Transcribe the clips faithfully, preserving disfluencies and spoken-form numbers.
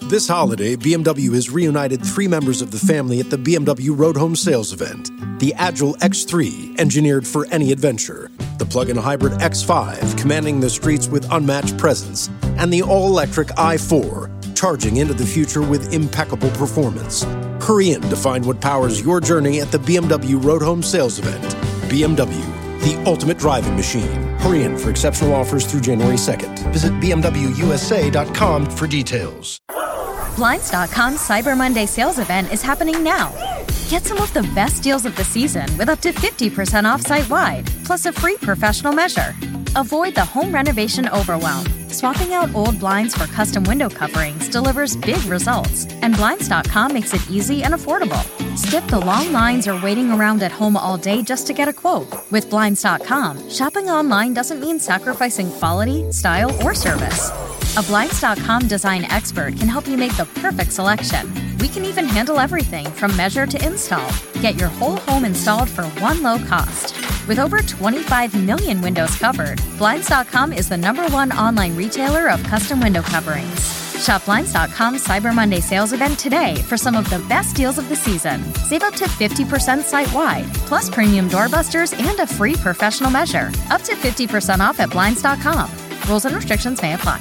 This holiday, B M W has reunited three members of the family at the B M W Road Home Sales event. The Agile X three, engineered for any adventure. The plug-in hybrid X five, commanding the streets with unmatched presence. And the all-electric i four, charging into the future with impeccable performance. Hurry in to find what powers your journey at the B M W Road Home Sales event. B M W, the ultimate driving machine. Hurry in for exceptional offers through January second. Visit B M W U S A dot com for details. Blinds dot com's Cyber Monday sales event is happening now. Get some of the best deals of the season with up to fifty percent off site-wide, plus a free professional measure. Avoid the home renovation overwhelm. Swapping out old blinds for custom window coverings delivers big results, and Blinds dot com makes it easy and affordable. Skip the long lines or waiting around at home all day just to get a quote. With Blinds dot com, shopping online doesn't mean sacrificing quality, style, or service. A Blinds dot com design expert can help you make the perfect selection. We can even handle everything from measure to install. Get your whole home installed for one low cost. With over twenty-five million windows covered, Blinds dot com is the number one online retailer of custom window coverings. Shop Blinds dot com's Cyber Monday sales event today for some of the best deals of the season. Save up to fifty percent site-wide, plus premium doorbusters and a free professional measure. Up to fifty percent off at Blinds dot com. Rules and restrictions may apply.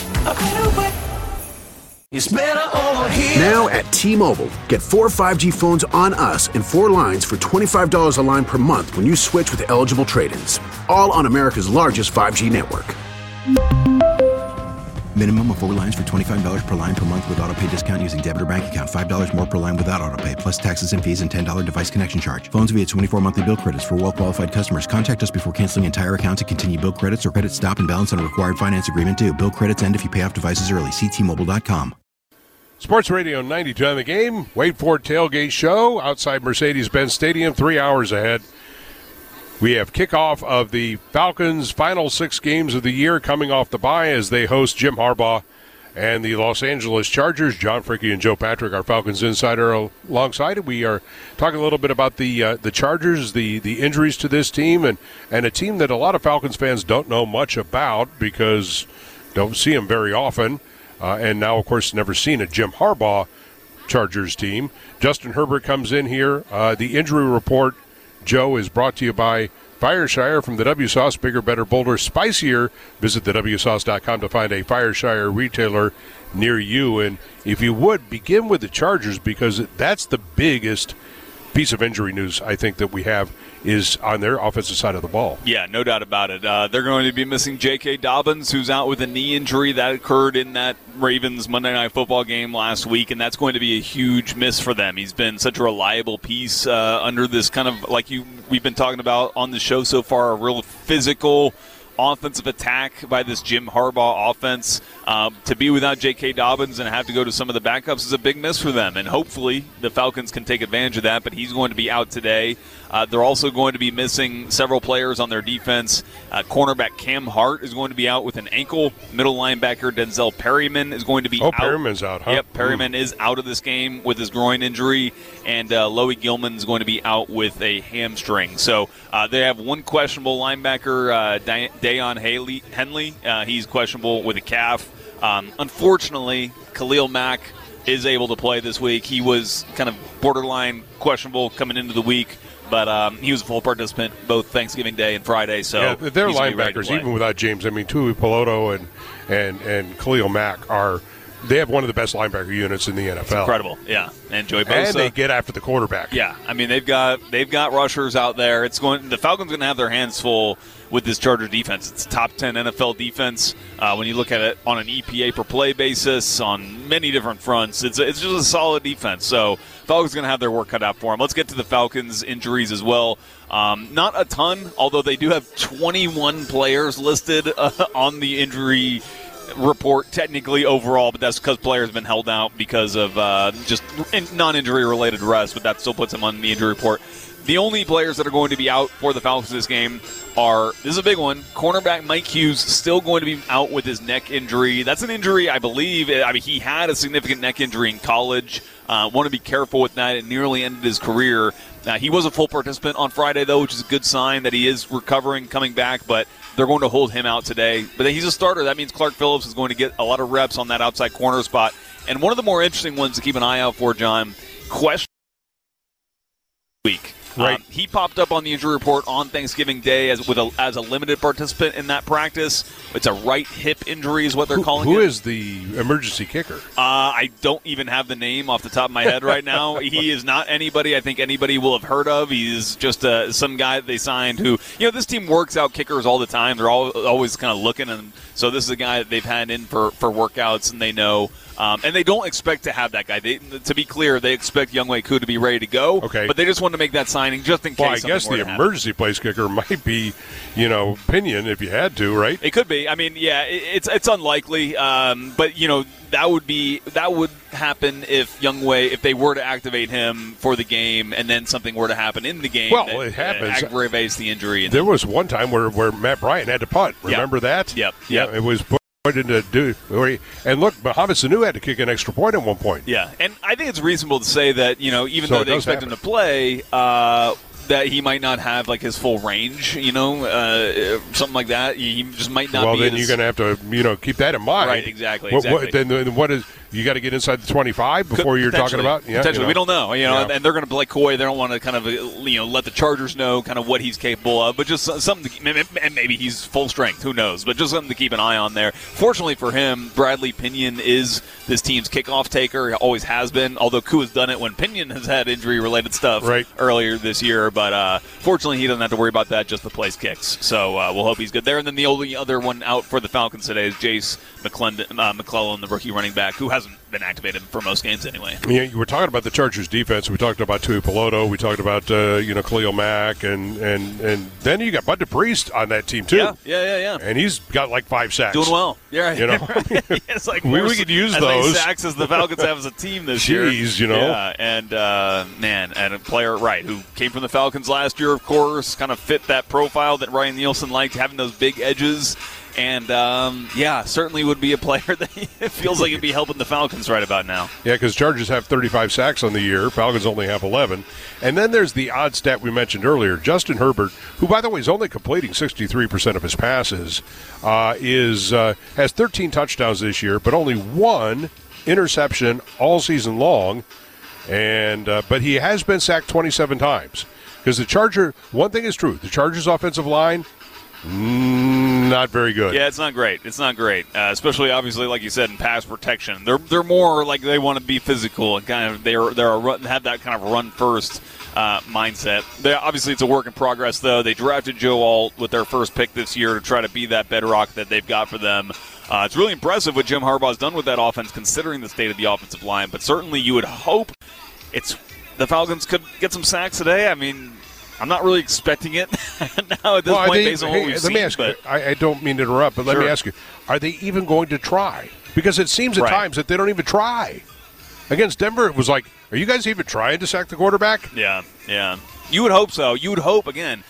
It's better over here. Now at T-Mobile, get four five G phones on us and four lines for twenty-five dollars a line per month when you switch with eligible trade-ins. All on America's largest five G network. Minimum of four lines for twenty-five dollars per line per month with autopay discount using debit or bank account. five dollars more per line without autopay, plus taxes and fees and ten dollars device connection charge. Phones via twenty-four monthly bill credits for well-qualified customers. Contact us before canceling entire account to continue bill credits or credit stop and balance on a required finance agreement due. Bill credits end if you pay off devices early. See T Mobile dot com. Sports Radio ninety-two on the game. Wade Ford Tailgate Show outside Mercedes-Benz Stadium, three hours ahead. We have kickoff of the Falcons' final six games of the year coming off the bye as they host Jim Harbaugh and the Los Angeles Chargers. John Fricke and Joe Patrick, our Falcons insider, alongside it. We are talking a little bit about the uh, the Chargers, the, the injuries to this team, and, and a team that a lot of Falcons fans don't know much about because don't see them very often. Uh, and now, of course, never seen a Jim Harbaugh Chargers team. Justin Herbert comes in here. Uh, the injury report, Joe, is brought to you by Fireshire from the W Sauce. Bigger, better, bolder, spicier. Visit the W sauce dot com to find a Fireshire retailer near you. And if you would, begin with the Chargers because that's the biggest piece of injury news I think that we have is on their offensive side of the ball. Yeah, no doubt about it. Uh, they're going to be missing J K. Dobbins, who's out with a knee injury that occurred in that Ravens Monday Night Football game last week, and that's going to be a huge miss for them. He's been such a reliable piece uh, under this kind of, like you we've been talking about on the show so far, a real physical offensive attack by this Jim Harbaugh offense. Um, to be without J K. Dobbins and have to go to some of the backups is a big miss for them, and hopefully the Falcons can take advantage of that, but he's going to be out today. Uh, they're also going to be missing several players on their defense. Uh, cornerback Cam Hart is going to be out with an ankle. Middle linebacker Denzel Perryman is going to be oh, out. Oh, Perryman's out, huh? Yep, Perryman mm. is out of this game with his groin injury, and uh, Loie Gilman is going to be out with a hamstring. So uh, they have one questionable linebacker, uh, Di- Dayon Haley, Henley. Uh, he's questionable with a calf. Um, unfortunately, Khalil Mack is able to play this week. He was kind of borderline questionable coming into the week, but um, he was a full participant both Thanksgiving Day and Friday. So yeah, they're linebackers, even without James. I mean, Tui Peloto and and and Khalil Mack are. They have one of the best linebacker units in the N F L. It's incredible, yeah. And Joey Bosa. And they get after the quarterback. Yeah, I mean they've got they've got rushers out there. It's going. The Falcons are going to have their hands full with this Charger defense. It's a top ten N F L defense uh, when you look at it on an E P A per play basis on many different fronts. It's it's just a solid defense. So Falcons are going to have their work cut out for them. Let's get to the Falcons injuries as well. Um, not a ton, although they do have twenty-one players listed uh, on the injury report technically overall, but that's because players have been held out because of uh, just non-injury related rest, but that still puts them on the injury report. The only players that are going to be out for the Falcons this game are, this is a big one, cornerback Mike Hughes still going to be out with his neck injury. That's an injury, I believe. I mean, he had a significant neck injury in college. Uh, want to be careful with that. It nearly ended his career. Uh, he was a full participant on Friday, though, which is a good sign that he is recovering, coming back, but they're going to hold him out today. But he's a starter. That means Clark Phillips is going to get a lot of reps on that outside corner spot. And one of the more interesting ones to keep an eye out for, John, question week. Right. Um, he popped up on the injury report on Thanksgiving Day as with a, as a limited participant in that practice. It's a right hip injury is what they're who, calling who it. Who is the emergency kicker? Uh, I don't even have the name off the top of my head right now. He is not anybody I think anybody will have heard of. He's just uh, some guy that they signed who, you know, this team works out kickers all the time. They're all, always kind of looking, and so this is a guy that they've had in for, for workouts, and they know. Um, and they don't expect to have that guy. They, to be clear, they expect Younghoe Koo to be ready to go. Okay. But they just want to make that signing just in case. Well, I guess the emergency place kicker might be, you know, Pinion if you had to, right? It could be. I mean, yeah, it, it's it's unlikely. Um, but you know, that would be that would happen if Younghoe, if they were to activate him for the game, and then something were to happen in the game. Well, that, it happens. That aggravates the injury. There was one time where, where Matt Bryant had to punt. Remember yep. that? Yep. Yeah, yep. it was put into do. And look, Mohamed Sanu had to kick an extra point at one point. Yeah, and I think it's reasonable to say that, you know, even so though they expect happen. him to play, uh, that he might not have like his full range, you know, uh, something like that. He just might not. Well, be then his... you're going to have to, you know, keep that in mind. Right. Exactly. What, exactly. what, then, then what is? You got to get inside the twenty-five before you're talking about. Yeah, potentially, you know. we don't know. You know, yeah. and they're going to like Coy. They don't want to kind of you know let the Chargers know kind of what he's capable of, but just something. To, and maybe he's full strength. Who knows? But just something to keep an eye on there. Fortunately for him, Bradley Pinion is this team's kickoff taker. He always has been. Although Koo has done it when Pinion has had injury-related stuff right. earlier this year. But uh, fortunately, he doesn't have to worry about that. Just the place kicks. So uh, we'll hope he's good there. And then the only other one out for the Falcons today is Jace McClendon, uh, McClellan, the rookie running back, who hasn't been activated for most games anyway. Yeah, you were talking about the Chargers defense. We talked about Tui Peloto. We talked about uh, you know Khalil Mack, and and and then you got Bud DePriest on that team too. Yeah, yeah, yeah, yeah. And he's got like five sacks. Doing well. Yeah, you know, it's like we, we could use as those many sacks as the Falcons have as a team this year. Jeez, you know. Yeah, and uh, man, and a player right who came from the Falcons last year, of course, kind of fit that profile that Ryan Nielsen liked, having those big edges. And, um, yeah, certainly would be a player that feels like he'd be helping the Falcons right about now. Yeah, because Chargers have thirty-five sacks on the year. Falcons only have eleven. And then there's the odd stat we mentioned earlier. Justin Herbert, who, by the way, is only completing sixty-three percent of his passes, uh, is uh, has thirteen touchdowns this year, but only one interception all season long. And uh, but he has been sacked twenty-seven times. Because the Charger, one thing is true, the Chargers' offensive line, not very good. Yeah, it's not great. It's not great, uh, especially obviously, like you said, in pass protection. They're they're more like they want to be physical and kind of they're they're a run, have that kind of run first uh, mindset. They, obviously, it's a work in progress though. They drafted Joe Alt with their first pick this year to try to be that bedrock that they've got for them. Uh, it's really impressive what Jim Harbaugh's done with that offense, considering the state of the offensive line. But certainly, you would hope it's the Falcons could get some sacks today. I mean. I'm not really expecting it now at this well, point they, based on hey, what we've let seen. Me ask but you, I, I don't mean to interrupt, but let sure. me ask you, are they even going to try? Because it seems at right. times that they don't even try. Against Denver, it was like, are you guys even trying to sack the quarterback? Yeah, yeah. You would hope so. You would hope, again,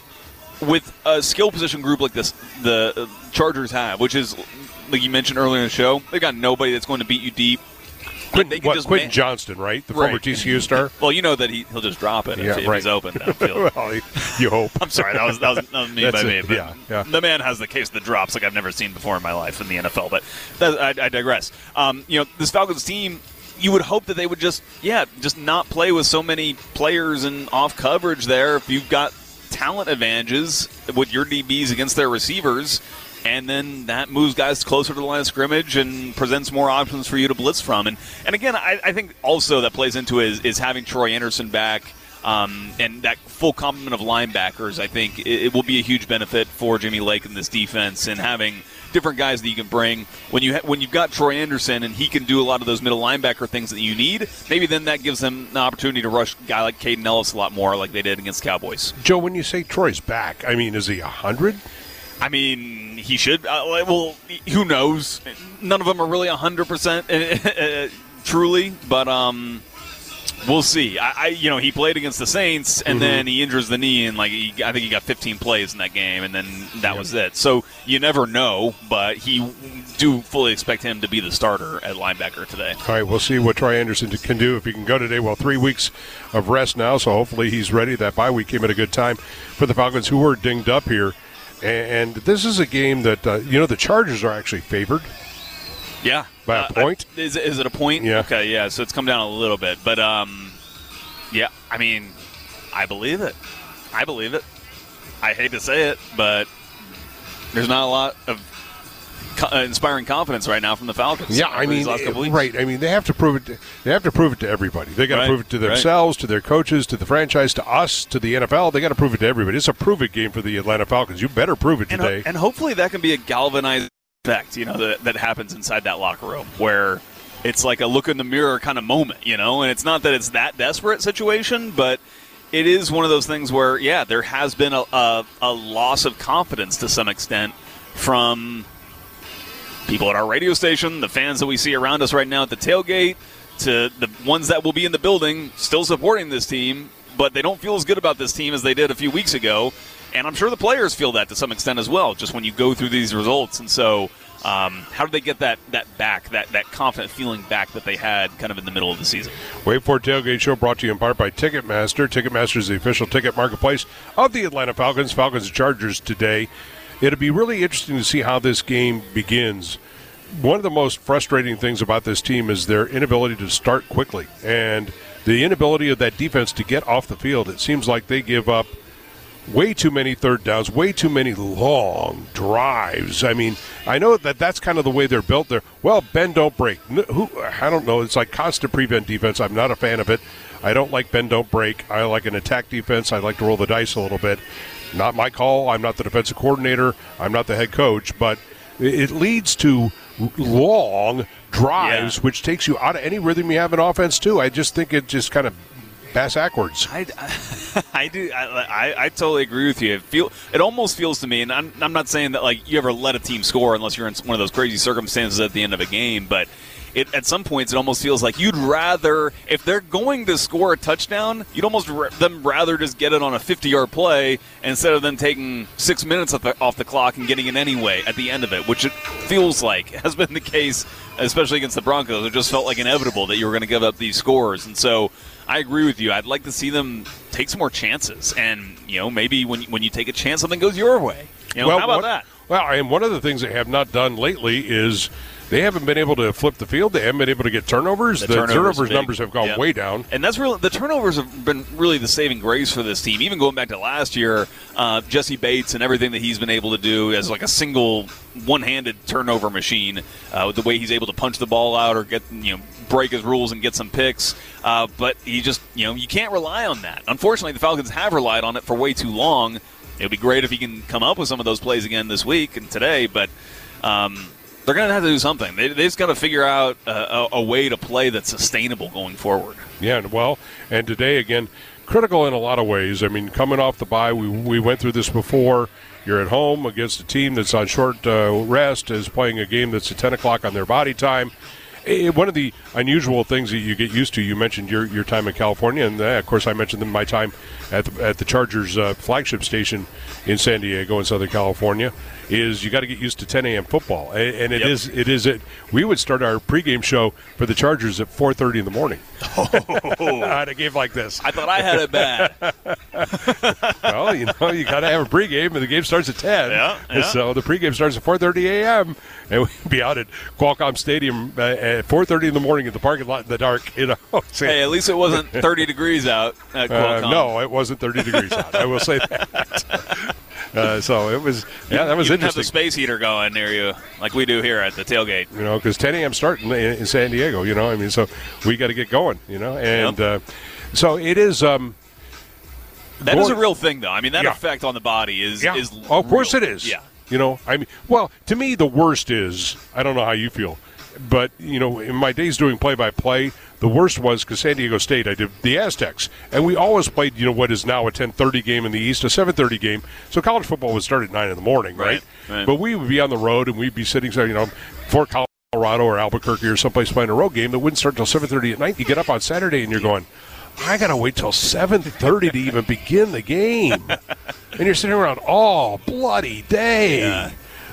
with a skill position group like this, the Chargers have, which is, like you mentioned earlier in the show, they've got nobody that's going to beat you deep. Quentin, what, just Quentin man- Johnston, right? The right. former T C U star? Well, you know that he, he'll just drop it yeah, if, if right. he's open downfield. Well, you hope. I'm sorry, that was, that was, that was me by it. me. But yeah, yeah. The man has the case of the drops like I've never seen before in my life in the N F L. But that, I, I digress. Um, you know, this Falcons team, you would hope that they would just, yeah, just not play with so many players and off coverage there. If you've got talent advantages with your D Bs against their receivers, and then that moves guys closer to the line of scrimmage and presents more options for you to blitz from. And and again, I, I think also that plays into is, is having Troy Anderson back um, and that full complement of linebackers. I think it, it will be a huge benefit for Jimmy Lake in this defense, and having different guys that you can bring. When, you ha- when you've got Troy Anderson and he can do a lot of those middle linebacker things that you need, maybe then that gives them an opportunity to rush a guy like Caden Ellis a lot more like they did against the Cowboys. Joe, when you say Troy's back, I mean, is he one hundred? I mean, he should. Uh, well, who knows? None of them are really one hundred percent uh, truly, but um, we'll see. I, I, you know, he played against the Saints, and mm-hmm. then he injures the knee, and like he, I think he got fifteen plays in that game, and then that yeah. was it. So you never know, but he do fully expect him to be the starter at linebacker today. All right, we'll see what Troy Anderson can do if he can go today. Well, three weeks of rest now, so hopefully he's ready. That bye week came at a good time for the Falcons, who were dinged up here. And this is a game that, uh, you know, the Chargers are actually favored. Yeah, By a uh, point? I, is, it, is it a point? Yeah. Okay, yeah, so it's come down a little bit. But, um, yeah, I mean, I believe it. I believe it. I hate to say it, but there's not a lot of co- uh, inspiring confidence right now from the Falcons. Yeah, I over mean, these last couple weeks. right. I mean, they have to prove it. To, they have to prove it to everybody. They got to Right, prove it to right. themselves, to their coaches, to the franchise, to us, to the N F L. They got to prove it to everybody. It's a prove-it game for the Atlanta Falcons. You better prove it And, today. ho- and hopefully that can be a galvanizing effect, you know, that, that happens inside that locker room where it's like a look in the mirror kind of moment, you know, and it's not that it's that desperate situation, but it is one of those things where, yeah, there has been a, a, a loss of confidence to some extent from people at our radio station, the fans that we see around us right now at the tailgate, to the ones that will be in the building still supporting this team, but they don't feel as good about this team as they did a few weeks ago. And I'm sure the players feel that to some extent as well, just when you go through these results. And so um, how do they get that, that back, that, that confident feeling back that they had kind of in the middle of the season? Wait for Tailgate Show brought to you in part by Ticketmaster. Ticketmaster is the official ticket marketplace of the Atlanta Falcons. Falcons and Chargers today. It'll be really interesting to see how this game begins. One of the most frustrating things about this team is their inability to start quickly and the inability of that defense to get off the field. It seems like they give up way too many third downs, way too many long drives. I mean, I know that that's kind of the way they're built. They're, well, bend, don't break. No, who, I don't know. It's like constant prevent defense. I'm not a fan of it. I don't like bend, don't break. I like an attack defense. I like to roll the dice a little bit. Not my call. I'm not the defensive coordinator. I'm not the head coach. But it leads to long drives, Yeah. which takes you out of any rhythm you have in offense, too. I just think it just kind of bass backwards. I, I, I do. I, I, I totally agree with you. It feel it almost feels to me, and I'm, I'm not saying that like you ever let a team score unless you're in one of those crazy circumstances at the end of a game, but it, at some points it almost feels like you'd rather, if they're going to score a touchdown, you'd almost r- them rather just get it on a fifty-yard play instead of them taking six minutes off the, off the clock and getting it anyway at the end of it, which it feels like has been the case, especially against the Broncos. It just felt like inevitable that you were going to give up these scores, and so I agree with you. I'd like to see them take some more chances, and you know, maybe when when you take a chance, something goes your way. You know, well, how about what, that? Well, and one of the things they have not done lately is they haven't been able to flip the field. They haven't been able to get turnovers. The The, turnovers turnovers, big. numbers have gone Yep. way down. And that's really the turnovers have been really the saving grace for this team. Even going back to last year, uh, Jesse Bates and everything that he's been able to do as like a single one-handed turnover machine, uh, with the way he's able to punch the ball out or get you know break his rules and get some picks. Uh, but he just you know you can't rely on that. Unfortunately, the Falcons have relied on it for way too long. It would be great if he can come up with some of those plays again this week and today, but. Um, They're going to have to do something. They, they just got to figure out a, a, a way to play that's sustainable going forward. Yeah, well, and today, again, critical in a lot of ways. I mean, coming off the bye, we, we went through this before. You're at home against a team that's on short uh, rest, is playing a game that's at ten o'clock on their body time. Eh, one of the unusual things that you get used to, you mentioned your your time in California, and uh, of course I mentioned my time at the, at the Chargers uh, flagship station in San Diego in Southern California, is you got to get used to ten a.m. football. And, and it Yep. is it is it. We would start our pregame show for the Chargers at four thirty in the morning. Oh. At a game like this. I thought I had it bad. Well, you know, you got to have a pregame, and the game starts at ten. Yeah, yeah. So the pregame starts at four thirty a.m., and we'd be out at Qualcomm Stadium uh, at four thirty in the morning in the parking lot in the dark. You know, Hey, at least it wasn't thirty degrees out at uh, Qualcomm. no, it wasn't thirty degrees out. I will say that. Uh, so it was, yeah, that was you didn't have interesting. the space heater going near you like we do here at the tailgate. You know, because ten a.m. start in, in San Diego. You know, I mean, so we got to get going. You know, and Yep. uh, so it is. Um, That is going- a real thing, though. I mean, that Yeah. effect on the body is Yeah. is Oh, of course real. it is. Yeah. You know, I mean, well, to me, the worst is, I don't know how you feel, but, you know, in my days doing play-by-play, the worst was because San Diego State, I did the Aztecs, and we always played, you know, what is now a ten thirty game in the East, a seven thirty game. So college football would start at nine in the morning, right? Right, right. But we would be on the road, and we'd be sitting, you know, Fort Colorado or Albuquerque or someplace playing a road game that wouldn't start until seven thirty at night. You get up on Saturday, and you're going, I got to wait till seven thirty to even begin the game. And you're sitting around all bloody day. Yeah.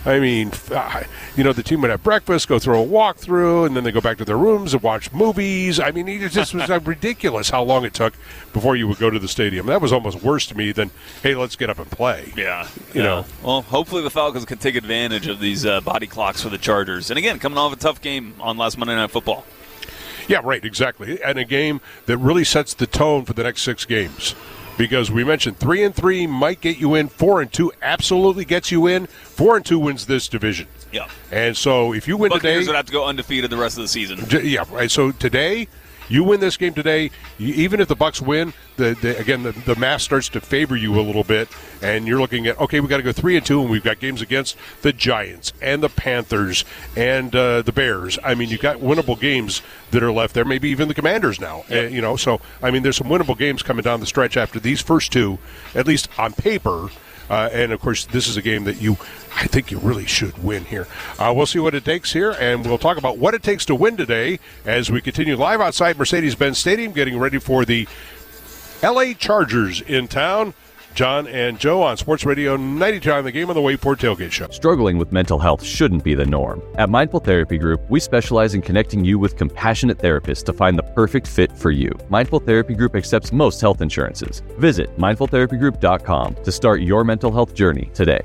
I mean, uh, you know, the team would have breakfast, go through a walkthrough, and then they go back to their rooms and watch movies. I mean, it just was like ridiculous how long it took before you would go to the stadium. That was almost worse to me than, hey, let's get up and play. Yeah. You yeah. know. Well, hopefully the Falcons can take advantage of these uh, body clocks for the Chargers. And again, coming off a tough game on last Monday Night Football. Yeah, right, exactly. And a game that really sets the tone for the next six games. Because we mentioned three and three might get you in, four and two absolutely gets you in. Four and two wins this division. Yeah. And so if you win Buccaneers today, would have to go undefeated the rest of the season. Yeah, right. So today, you win this game today. You, even if the Bucs win, the, the again the, the math starts to favor you a little bit, and you're looking at okay, we got to go three and two, and we've got games against the Giants and the Panthers and uh, the Bears. I mean, you've got winnable games that are left there. Maybe even the Commanders now. Yep. Uh, you know, so I mean, there's some winnable games coming down the stretch after these first two, at least on paper. Uh, and, of course, this is a game that you, I think you really should win here. Uh, we'll see what it takes here, and we'll talk about what it takes to win today as we continue live outside Mercedes-Benz Stadium, getting ready for the L A Chargers in town. John and Joe on Sports Radio ninety-two on the Game on the Wait For Tailgate Show. Struggling with mental health shouldn't be the norm. At Mindful Therapy Group, we specialize in connecting you with compassionate therapists to find the perfect fit for you. Mindful Therapy Group accepts most health insurances. Visit mindful therapy group dot com to start your mental health journey today.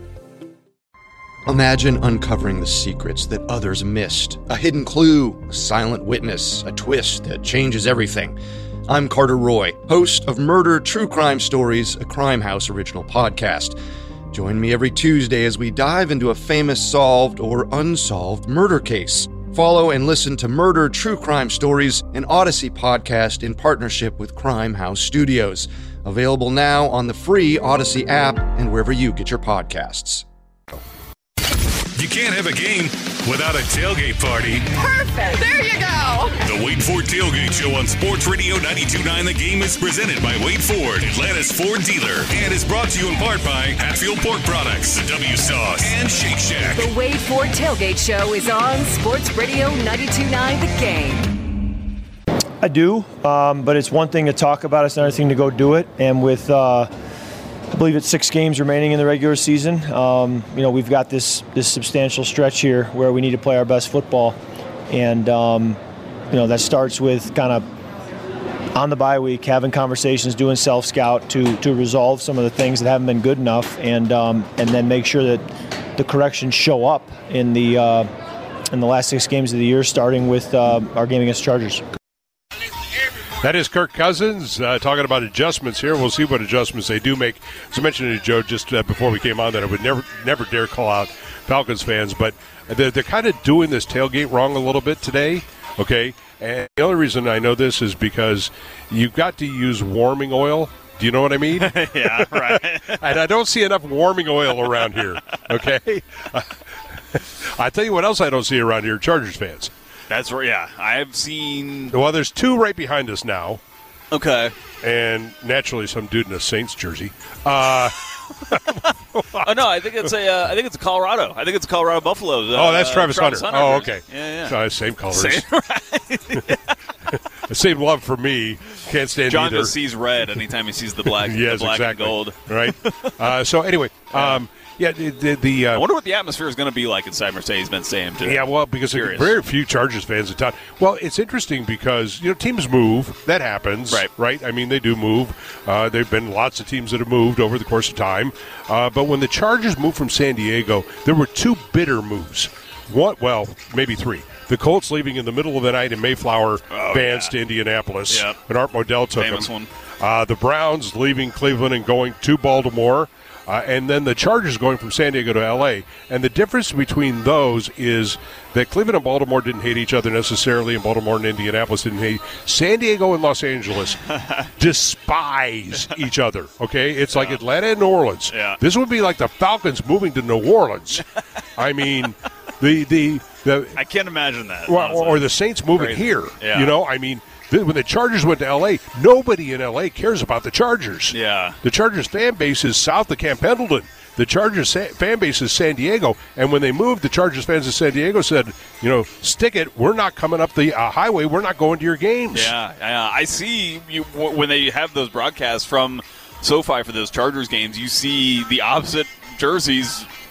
Imagine uncovering the secrets that others missed. A hidden clue, a silent witness, a twist that changes everything. I'm Carter Roy, host of Murder True Crime Stories, a Crime House original podcast. Join me every Tuesday as we dive into a famous solved or unsolved murder case. Follow and listen to Murder True Crime Stories, an Odyssey podcast in partnership with Crime House Studios. Available now on the free Odyssey app and wherever you get your podcasts. You can't have a game without a tailgate party. Perfect. There you go. The Wade Ford Tailgate Show on Sports Radio ninety-two point nine The Game is presented by Wade Ford, Atlanta's Ford dealer, and is brought to you in part by Hatfield Pork Products, the W Sauce, and Shake Shack. The Wade Ford Tailgate Show is on Sports Radio ninety-two point nine The Game. I do, um, but it's one thing to talk about. It's another thing to go do it. And with uh, I believe it's six games remaining in the regular season. Um, you know, we've got this this substantial stretch here where we need to play our best football, and um, you know that starts with kind of on the bye week having conversations, doing self scout to to resolve some of the things that haven't been good enough, and um, and then make sure that the corrections show up in the uh, in the last six games of the year, starting with uh, our game against Chargers. That is Kirk Cousins uh, talking about adjustments here. We'll see what adjustments they do make. As I mentioned to Joe just uh, before we came on that I would never never dare call out Falcons fans, but they're, they're kind of doing this tailgate wrong a little bit today, okay? And the only reason I know this is because you've got to use warming oil. Do you know what I mean? Yeah, right. And I don't see enough warming oil around here, okay? I tell you what else I don't see around here, Chargers fans. That's right, yeah. I've seen... Well, there's two right behind us now. Okay. And naturally some dude in a Saints jersey. Uh, oh, no, I think it's a, uh, I think it's a Colorado. I think it's a Colorado Buffalo. Uh, oh, that's Travis, Travis Hunter. Hunter. Oh, okay. Yeah, yeah. So, same colors. Same, right. Same love for me. Can't stand John either. just sees red anytime he sees the black, yes, the black exactly. and gold. Right. Uh, so, anyway, um, yeah, the... the, the uh, I wonder what the atmosphere is going to be like inside Mercedes-Benz Stadium today. Yeah, well, because there are very few Chargers fans in town. Well, it's interesting because, you know, teams move. That happens. Right. Right? I mean, they do move. Uh, there have been lots of teams that have moved over the course of time. Uh, but when the Chargers moved from San Diego, there were two bitter moves. One, well, maybe three. The Colts leaving in the middle of the night in Mayflower oh, Vans yeah. to Indianapolis. Yep. And Art Modell took Famous them. one. Uh, the Browns leaving Cleveland and going to Baltimore. Uh, and then the Chargers going from San Diego to L A. And the difference between those is that Cleveland and Baltimore didn't hate each other necessarily, and Baltimore and Indianapolis didn't hate. San Diego and Los Angeles despise each other, okay? It's yeah. like Atlanta and New Orleans. Yeah. This would be like the Falcons moving to New Orleans. I mean, the the, the I can't imagine that. Well, or, or the Saints moving Crazy. here. Yeah. You know, I mean, when the Chargers went to L A, nobody in L A cares about the Chargers. Yeah. The Chargers fan base is south of Camp Pendleton. The Chargers fan base is San Diego. And when they moved, the Chargers fans in San Diego said, you know, stick it. We're not coming up the uh, highway. We're not going to your games. Yeah. Uh, I see you when they have those broadcasts from SoFi for those Chargers games, you see the opposite jerseys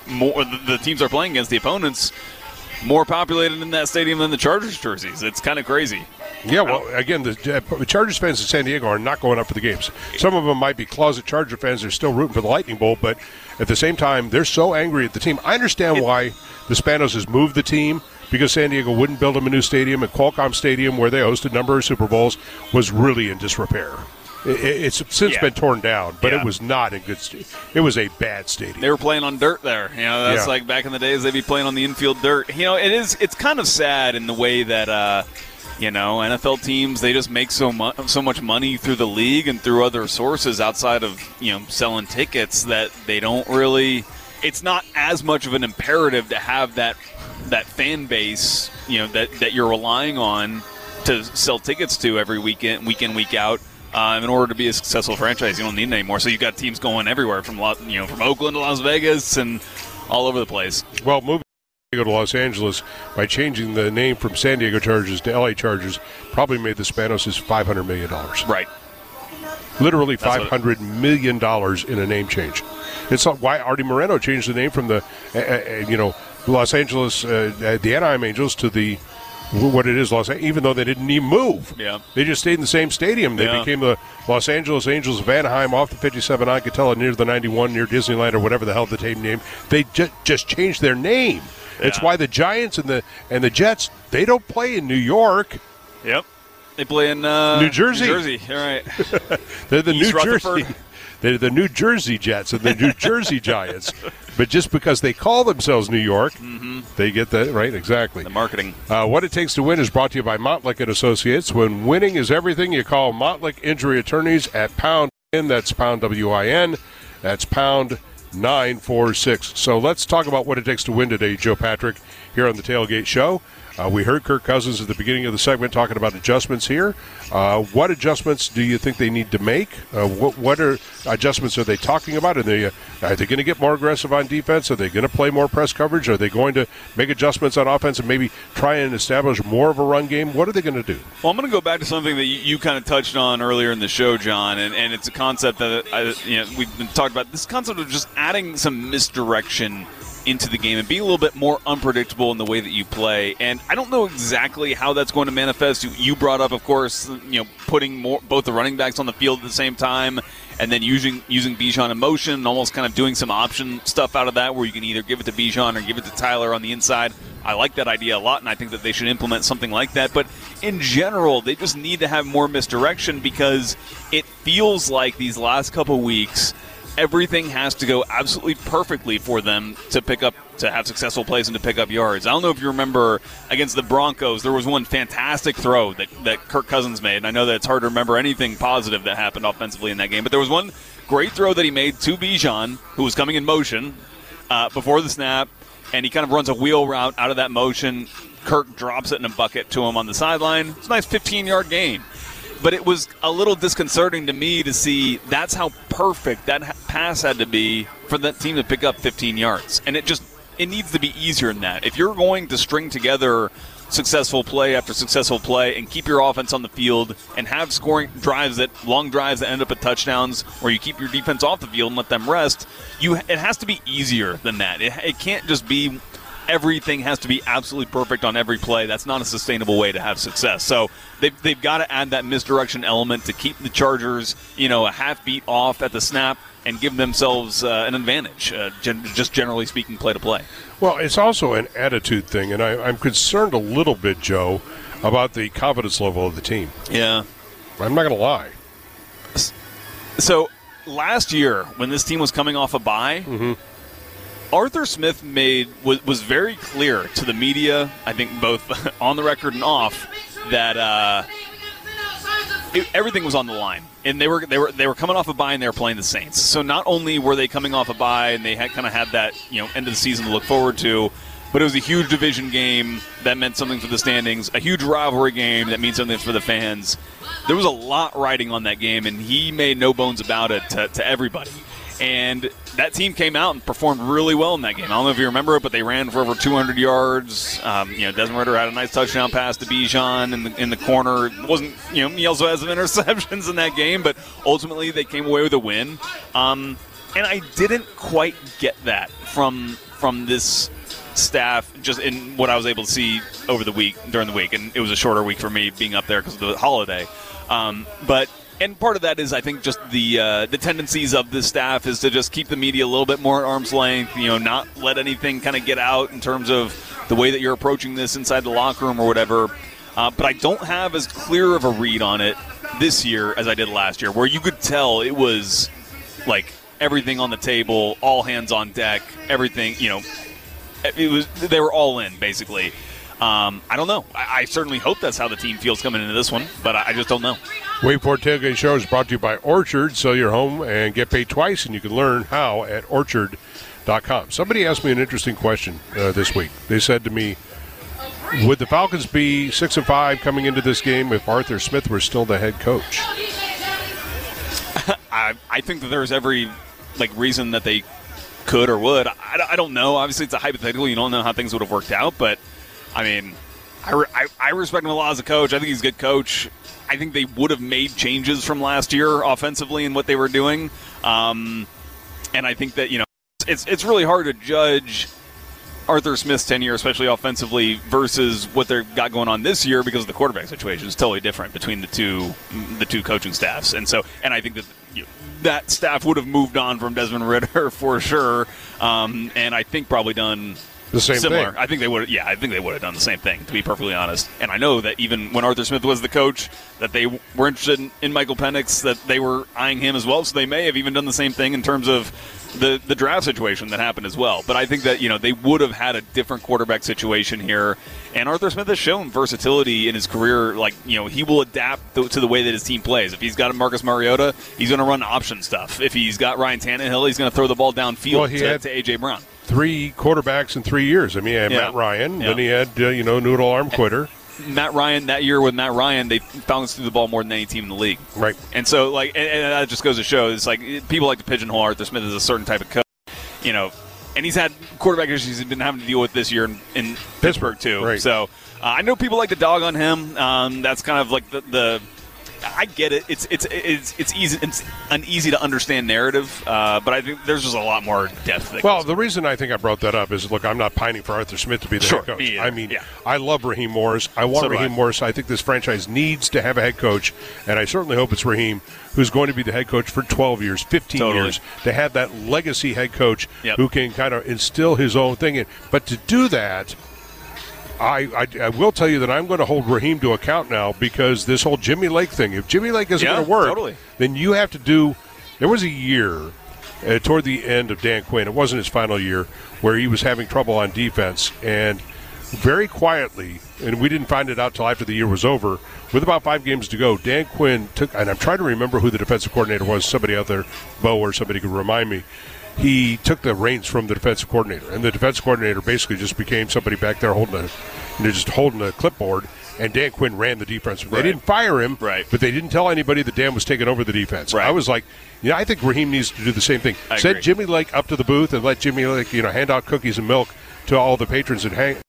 more the, the teams are playing against, the opponents, more populated in that stadium than the Chargers jerseys. It's kind of crazy. Yeah, well, again, the uh, Chargers fans in San Diego are not going up for the games. Some of them might be closet Charger fans. They're still rooting for the Lightning Bolt, but at the same time, they're so angry at the team. I understand why the Spanos has moved the team, because San Diego wouldn't build them a new stadium, and Qualcomm Stadium, where they hosted a number of Super Bowls, was really in disrepair. It, it's since yeah. been torn down, but yeah. it was not in good state. It was a bad stadium. They were playing on dirt there. You know, that's yeah. like back in the days, they'd be playing on the infield dirt. You know, it is. It's kind of sad in the way that, uh, you know, N F L teams, they just make so much so much money through the league and through other sources outside of, you know, selling tickets that they don't really – it's not as much of an imperative to have that that fan base, you know, that, that you're relying on to sell tickets to every weekend, week in, week out. Uh, in order to be a successful franchise, you don't need it anymore. So you've got teams going everywhere from you know from Oakland to Las Vegas and all over the place. Well, moving to Los Angeles by changing the name from San Diego Chargers to L A Chargers probably made the Spanos five hundred million dollars. Right. Literally five hundred million dollars in a name change. It's not why Artie Moreno changed the name from the uh, uh, you know Los Angeles, uh, the Anaheim Angels to the what it is, Los Angeles, even though they didn't even move. Yeah. They just stayed in the same stadium. They yeah. became the Los Angeles Angels of Anaheim off the fifty-seven on Catella near the ninety-one near Disneyland or whatever the hell the team name. They ju- just changed their name. Yeah. It's why the Giants and the and the Jets, they don't play in New York. Yep. They play in uh, New Jersey. New Jersey, all right. They're the East New Rutherford. Jersey. They're the New Jersey Jets and the New Jersey Giants. But just because they call themselves New York, mm-hmm. they get that right, exactly. The marketing. Uh, what It Takes to Win is brought to you by Montlick and Associates. When winning is everything, you call Montlick Injury Attorneys at pound win. That's pound W I N. That's pound nine four six. So let's talk about what it takes to win today, Joe Patrick, here on the Tailgate Show. Uh, we heard Kirk Cousins at the beginning of the segment talking about adjustments here. Uh, what adjustments do you think they need to make? Uh, what, what are adjustments are they talking about? Are they, uh, are they going to get more aggressive on defense? Are they going to play more press coverage? Are they going to make adjustments on offense and maybe try and establish more of a run game? What are they going to do? Well, I'm going to go back to something that you, you kind of touched on earlier in the show, John, and, and it's a concept that I, you know, we've been talking about. This concept of just adding some misdirection into the game and be a little bit more unpredictable in the way that you play. And I don't know exactly how that's going to manifest. You, you brought up, of course, you know, putting more both the running backs on the field at the same time and then using using Bijan in motion and almost kind of doing some option stuff out of that where you can either give it to Bijan or give it to Tyler on the inside. I like that idea a lot, and I think that they should implement something like that. But in general, they just need to have more misdirection because it feels like these last couple weeks everything has to go absolutely perfectly for them to pick up, to have successful plays and to pick up yards. I don't know if you remember against the Broncos, there was one fantastic throw that, that Kirk Cousins made. And I know that it's hard to remember anything positive that happened offensively in that game, but there was one great throw that he made to Bijan, who was coming in motion uh, before the snap, and he kind of runs a wheel route out of that motion. Kirk drops it in a bucket to him on the sideline. It's a nice fifteen-yard gain. But it was a little disconcerting to me to see that's how perfect that pass had to be for that team to pick up fifteen yards. And it just it needs to be easier than that. If you're going to string together successful play after successful play and keep your offense on the field and have scoring drives, that long drives that end up at touchdowns where you keep your defense off the field and let them rest, you it has to be easier than that. It, it can't just be everything has to be absolutely perfect on every play. That's not a sustainable way to have success. So they've, they've got to add that misdirection element to keep the Chargers, you know, a half beat off at the snap and give themselves uh, an advantage, uh, gen- just generally speaking, play to play. Well, it's also an attitude thing, and I, I'm concerned a little bit, Joe, about the confidence level of the team. Yeah. I'm not going to lie. So last year, when this team was coming off a bye, mm-hmm. Arthur Smith made was, was very clear to the media, I think both on the record and off, that uh, it, everything was on the line, and they were they were they were coming off a bye and they were playing the Saints. So not only were they coming off a bye and they had kind of had that you know end of the season to look forward to, but it was a huge division game that meant something for the standings, a huge rivalry game that means something for the fans. There was a lot riding on that game, and he made no bones about it to, to everybody. And that team came out and performed really well in that game. I don't know if you remember it, but they ran for over two hundred yards. Um, you know, Desmond Ridder had a nice touchdown pass to Bijan in the in the corner. It wasn't you know he also has some interceptions in that game, but ultimately they came away with a win. Um, and I didn't quite get that from from this staff just in what I was able to see over the week, during the week. And it was a shorter week for me being up there because of the holiday. Um, but and part of that is, I think, just the uh, the tendencies of this staff is to just keep the media a little bit more at arm's length, you know, not let anything kind of get out in terms of the way that you're approaching this inside the locker room or whatever. Uh, but I don't have as clear of a read on it this year as I did last year, where you could tell it was like everything on the table, all hands on deck, everything, you know, it was they were all in, basically. Um, I don't know. I, I certainly hope that's how the team feels coming into this one, but I, I just don't know. Wait for Tailgate Show is brought to you by Orchard. Sell your home and get paid twice, and you can learn how at orchard dot com. Somebody asked me an interesting question uh, this week. They said to me, would the Falcons be six and five coming into this game if Arthur Smith were still the head coach? I, I think that there's every like reason that they could or would. I, I don't know. Obviously, it's a hypothetical. You don't know how things would have worked out. But, I mean, I, re- I, I respect him a lot as a coach. I think he's a good coach. I think they would have made changes from last year offensively in what they were doing. Um, and I think that, you know, it's it's really hard to judge Arthur Smith's tenure, especially offensively, versus what they've got going on this year because of the quarterback situation is totally different between the two the two coaching staffs. And so, and I think that you know, that staff would have moved on from Desmond Ridder for sure, um, and I think probably done the same similar. thing. I think they would. Yeah, I think they would have done the same thing, to be perfectly honest. And I know that even when Arthur Smith was the coach, that they were interested in, in Michael Penix, that they were eyeing him as well. So they may have even done the same thing in terms of the the draft situation that happened as well. But I think that, you know, they would have had a different quarterback situation here. And Arthur Smith has shown versatility in his career. Like, you know, he will adapt th- to the way that his team plays. If he's got a Marcus Mariota, he's going to run option stuff. If he's got Ryan Tannehill, he's going to throw the ball downfield well, he to, had to A J. Brown. Three quarterbacks in three years. I mean, he had Yeah. Matt Ryan, Yeah. then he had, uh, you know, Noodle Arm Quitter. Matt Ryan, that year with Matt Ryan, they Falcons threw the ball more than any team in the league. Right. And so, like, and, and that just goes to show, it's like people like to pigeonhole Arthur Smith as a certain type of coach, you know, and he's had quarterback issues he's been having to deal with this year in, in Pittsburgh, too. Right. So uh, I know people like to dog on him. Um, that's kind of like the, the I get it. It's it's it's it's easy. It's an easy to understand narrative, uh, but I think there's just a lot more depth. That Well, the reason I think I brought that up is, look, I'm not pining for Arthur Smith to be the Sure, head coach. me either. I mean, Yeah. I love Raheem Morris. I want So do Raheem I. Morris. I think this franchise needs to have a head coach, and I certainly hope it's Raheem, who's going to be the head coach for twelve years, fifteen Totally. years, to have that legacy head coach Yep. who can kind of instill his own thing in. But to do that, I, I, I will tell you that I'm going to hold Raheem to account now, because this whole Jimmy Lake thing, if Jimmy Lake isn't Yeah, going to work, totally. then you have to do – there was a year uh, toward the end of Dan Quinn, it wasn't his final year, where he was having trouble on defense, and very quietly, and we didn't find it out till after the year was over, with about five games to go, Dan Quinn took – and I'm trying to remember who the defensive coordinator was, somebody out there, Bo or somebody could remind me. He took the reins from the defensive coordinator, and the defensive coordinator basically just became somebody back there holding a, you know, just holding a clipboard, and Dan Quinn ran the defense. They Right. didn't fire him, Right. but they didn't tell anybody that Dan was taking over the defense. Right. I was like, you know, I think Raheem needs to do the same thing. I Send agree. Jimmy Lake up to the booth and let Jimmy Lake, you know, hand out cookies and milk to all the patrons and hang.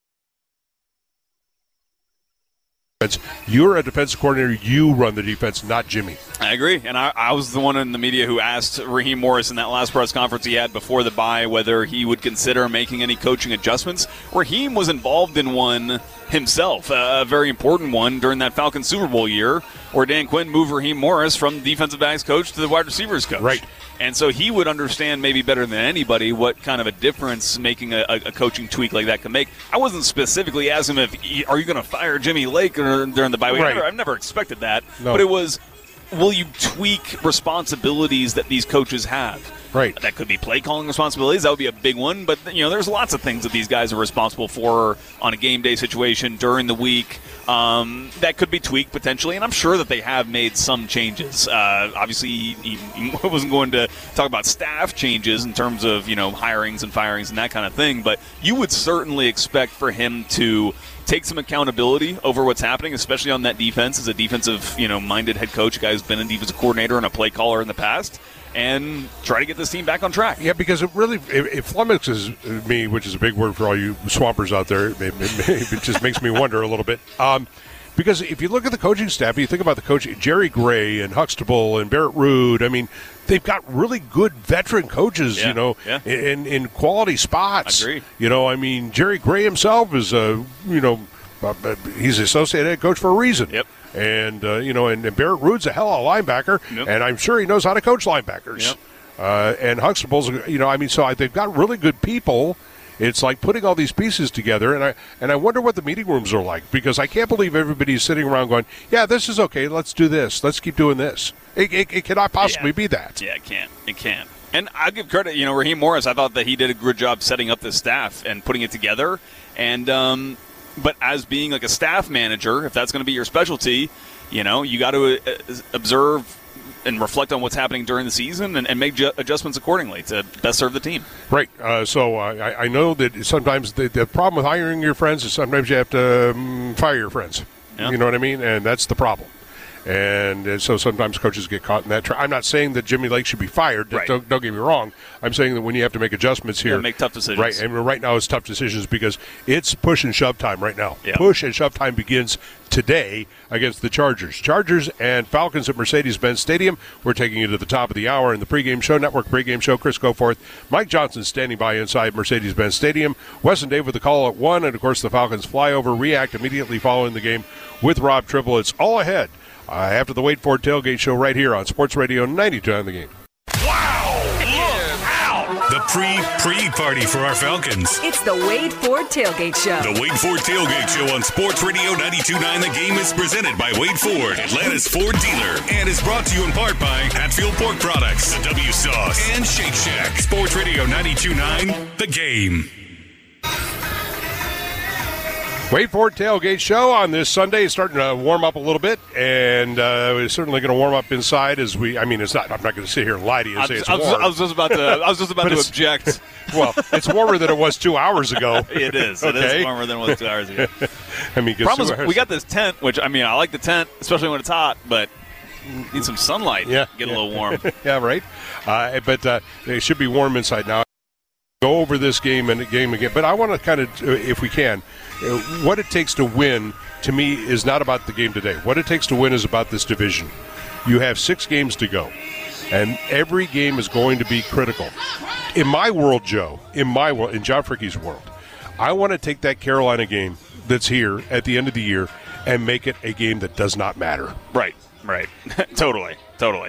You're a defensive coordinator. You run the defense, not Jimmy. I agree, and I, I was the one in the media who asked Raheem Morris in that last press conference he had before the bye whether he would consider making any coaching adjustments. Raheem was involved in one himself, a very important one during that Falcons Super Bowl year, where Dan Quinn moved Raheem Morris from defensive backs coach to the wide receivers coach. Right. And so he would understand maybe better than anybody what kind of a difference making a, a coaching tweak like that can make. I wasn't specifically asking him if, are you going to fire Jimmy Lake during the bye week? Right. I've never, I've never expected that. No. But it was, will you tweak responsibilities that these coaches have? Right. That could be play calling responsibilities. That would be a big one. But, you know, there's lots of things that these guys are responsible for on a game day situation during the week um, that could be tweaked potentially. And I'm sure that they have made some changes. Uh, obviously, he, he wasn't going to talk about staff changes in terms of, you know, hirings and firings and that kind of thing. But you would certainly expect for him to take some accountability over what's happening, especially on that defense as a defensive, you know, minded head coach, a guy who's been a defensive coordinator and a play caller in the past, and try to get this team back on track. Yeah, because it really it, it flummoxes me, which is a big word for all you swampers out there. It, it, it just makes me wonder a little bit. Um, Because if you look at the coaching staff, you think about the coach, Jerry Gray and Huxtable and Barrett Ruud, I mean, they've got really good veteran coaches, yeah, you know, yeah. in, in quality spots. I agree. You know, I mean, Jerry Gray himself is a, you know, uh, he's associate head coach for a reason. Yep. And, uh, you know, and, and Barrett Ruud's a hell of a linebacker, yep. and I'm sure he knows how to coach linebackers. Yep. Uh, and Huxtable's, you know, I mean, so I, they've got really good people. It's like putting all these pieces together, and I and I wonder what the meeting rooms are like, because I can't believe everybody's sitting around going, yeah, this is okay, let's do this, let's keep doing this. It, it, it cannot possibly yeah. be that. Yeah, it can't. It can't. And I give credit, you know, Raheem Morris, I thought that he did a good job setting up this staff and putting it together. And um, but as being like a staff manager, if that's going to be your specialty, you know, you got to uh, observe and reflect on what's happening during the season and, and make ju- adjustments accordingly to best serve the team. Right. Uh, so uh, I, I know that sometimes the, the problem with hiring your friends is sometimes you have to um, fire your friends. Yeah. You know what I mean? And that's the problem. And uh, so sometimes coaches get caught in that. Tra- I'm not saying that Jimmy Lake should be fired. Right. Don't, don't get me wrong. I'm saying that when you have to make adjustments here. Yeah, make tough decisions. Right. And right now it's tough decisions because it's push and shove time right now. Yeah. Push and shove time begins today against the Chargers. Chargers and Falcons at Mercedes-Benz Stadium. We're taking you to the top of the hour in the pregame show, network pregame show. Chris Goforth, Mike Johnson standing by inside Mercedes-Benz Stadium. Wes and Dave with the call at one. And, of course, the Falcons fly over, react immediately following the game with Rob Tribble. It's all ahead. Uh, after the Wade Ford Tailgate Show right here on Sports Radio ninety-two on the Game. Wow! Look out! The pre-pre party for our Falcons. It's the Wade Ford Tailgate Show. The Wade Ford Tailgate Show on Sports Radio ninety-two point nine The Game is presented by Wade Ford, Atlanta's Ford dealer, and is brought to you in part by Hatfield Pork Products, the W Sauce, and Shake Shack. Sports Radio ninety-two point nine The Game. Wade Ford Tailgate Show on this Sunday is starting to warm up a little bit, and uh, we're certainly going to warm up inside as we. I mean, it's not. I'm not going to sit here and lie to you and I, say it's I, was, warm. I was just about to. I was just about to object. Well, it's warmer than it was two hours ago. It is. It okay? is warmer than it was two hours ago. I mean, problem is, we got this tent, which I mean, I like the tent, especially when it's hot, but need some sunlight. Yeah, get yeah. a little warm. Yeah, right. Uh, but uh, it should be warm inside now. Go over this game and game again, but I want to kind of, if we can, uh, what it takes to win. To me, is not about the game today. What it takes to win is about this division. You have six games to go, and every game is going to be critical. In my world, Joe, in my world, in John Fricke's world, I want to take that Carolina game that's here at the end of the year and make it a game that does not matter. Right, right, totally, totally.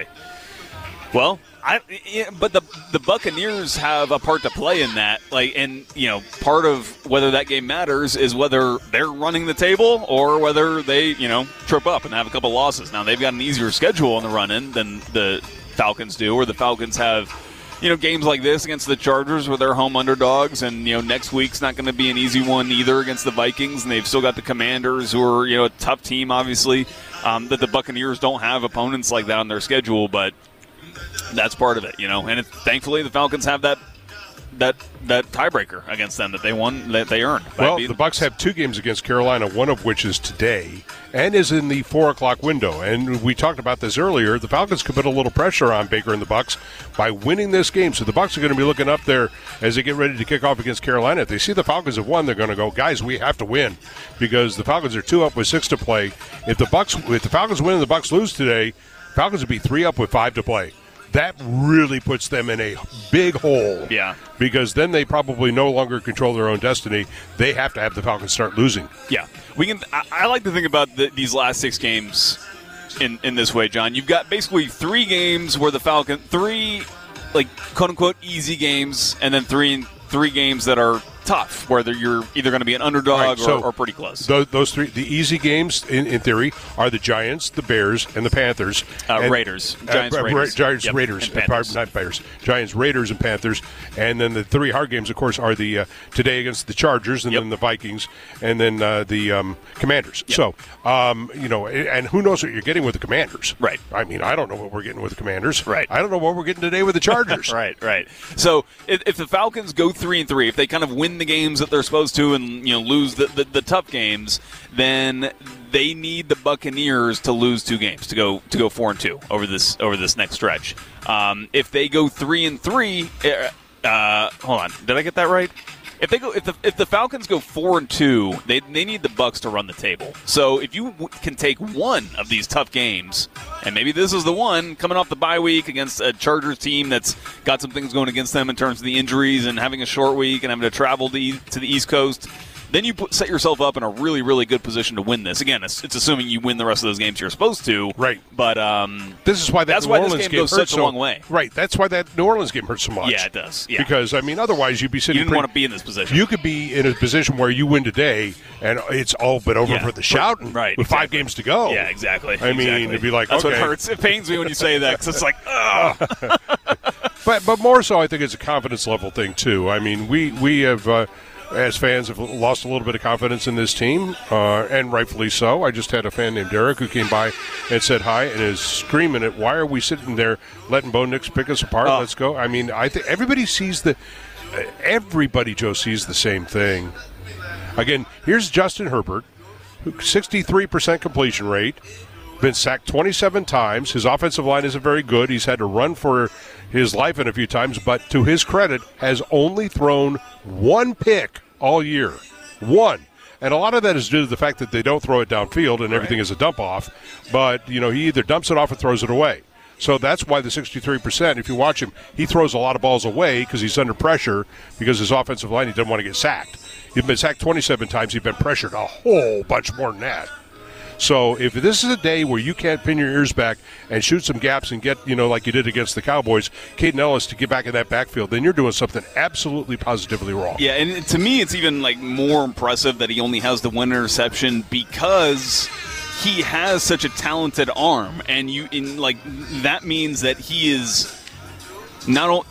Well, I, yeah, but the the Buccaneers have a part to play in that. Like, and you know, part of whether that game matters is whether they're running the table or whether they, you know, trip up and have a couple losses. Now they've got an easier schedule on the run-in than the Falcons do, or the Falcons have, you know, games like this against the Chargers where they're home underdogs, and you know, next week's not going to be an easy one either against the Vikings, and they've still got the Commanders, who are, you know, a tough team, obviously. Um, that the Buccaneers don't have opponents like that on their schedule, but that's part of it, you know. And it, thankfully, the Falcons have that that that tiebreaker against them that they won, that they earned. Well, the Bucs have two games against Carolina, one of which is today and is in the four o'clock window. And we talked about this earlier. The Falcons could put a little pressure on Baker and the Bucs by winning this game. So the Bucs are going to be looking up there as they get ready to kick off against Carolina. If they see the Falcons have won, they're going to go, guys, we have to win, because the Falcons are two up with six to play. If the Bucs, if the Falcons win and the Bucs lose today, Falcons would be three up with five to play. That really puts them in a big hole. Yeah. Because then they probably no longer control their own destiny. They have to have the Falcons start losing. Yeah. We can. I, I like to think about the, these last six games in, in this way, John. You've got basically three games where the Falcons, three, like, quote-unquote easy games, and then three three games that are tough, where you're either going to be an underdog right, so or, or pretty close. Those, those three, the easy games, in, in theory, are the Giants, the Bears, and the Panthers. Uh, and, Raiders. Giants, uh, Raiders. Giants, yep. Raiders. And Panthers. Not Bears. Giants, Raiders, and Panthers. And then the three hard games, of course, are the uh, today against the Chargers, and yep. then the Vikings, and then uh, the um, Commanders. Yep. So, um, you know, and who knows what you're getting with the Commanders. Right. I mean, I don't know what we're getting with the Commanders. Right. I don't know what we're getting today with the Chargers. right, right. So if, if the Falcons go three and three, if they kind of win the games that they're supposed to and, you know, lose the, the, the tough games, then they need the Buccaneers to lose two games to go to go four and two over this over this next stretch. Um, if they go three and three, uh, hold on, did I get that right? If they go, if the if the Falcons go four and two, they they need the Bucs to run the table. So if you w- can take one of these tough games, and maybe this is the one coming off the bye week against a Chargers team that's got some things going against them in terms of the injuries and having a short week and having to travel to, to the East Coast. Then you put, set yourself up in a really, really good position to win this. Again, it's, it's assuming you win the rest of those games you're supposed to. Right. But um, this is why that that's New why Orleans this game game goes hurts such so, a long way. Right. That's why that New Orleans game hurts so much. Yeah, it does. Yeah. Because, I mean, otherwise you'd be sitting. You didn't pretty, want to be in this position. You could be in a position where you win today and it's all but over yeah. for the shouting. Right. With exactly. five games to go. Yeah, exactly. I mean, exactly. it'd be like, that's okay. what hurts. It pains me when you say that because it's like, ugh. but but more so, I think it's a confidence level thing too. I mean, we we have. Uh, as fans have lost a little bit of confidence in this team, uh, and rightfully so. I just had a fan named Derek who came by and said hi and is screaming at, why are we sitting there letting Bo Nix pick us apart? Oh. Let's go. I mean, I think everybody sees the – everybody, Joe, sees the same thing. Again, here's Justin Herbert, sixty-three percent completion rate, been sacked twenty-seven times. His offensive line isn't very good. He's had to run for his life in a few times, but to his credit, has only thrown one pick all year. One. And a lot of that is due to the fact that they don't throw it downfield and everything is a dump off. But, you know, he either dumps it off or throws it away. So that's why the sixty-three percent, if you watch him, he throws a lot of balls away because he's under pressure because his offensive line, he doesn't want to get sacked. He's been sacked twenty-seven times. He's been pressured a whole bunch more than that. So if this is a day where you can't pin your ears back and shoot some gaps and get, you know, like you did against the Cowboys, Caden Ellis to get back in that backfield, then you're doing something absolutely positively wrong. Yeah, and to me it's even like more impressive that he only has the one interception because he has such a talented arm, and you in like that means that he is not only.